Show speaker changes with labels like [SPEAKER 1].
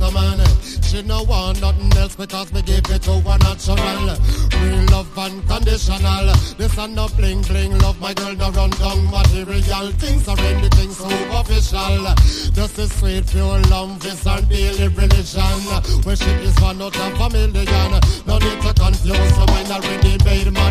[SPEAKER 1] man. She no want nothing else because me give it to her natural. Real love unconditional. This and no bling bling love, my girl no run down material things or anything superficial. Just a sweet pure love is her daily religion. Where she is one out of a million. No need to confuse her mind already made man